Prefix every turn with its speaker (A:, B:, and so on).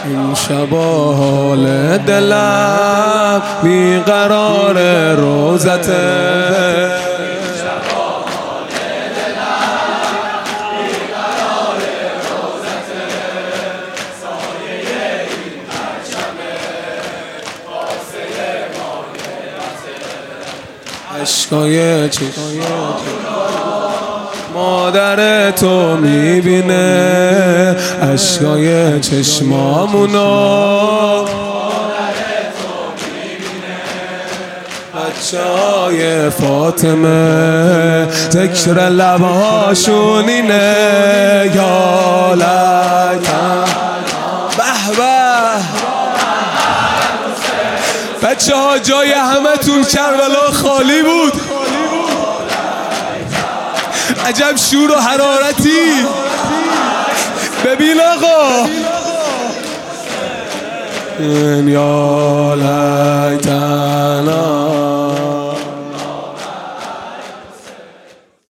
A: این شبا حال دلم بیقرار روزته، عشقای چشم مادر تو میبینه، عشقای چشمامونو بچه‌های فاطمه ذکر لبهاشون اینه یا لکن. به به بچه ها جای همه تون کربلا خالی بود. عجب شور و حرارتی. ببین آقا یا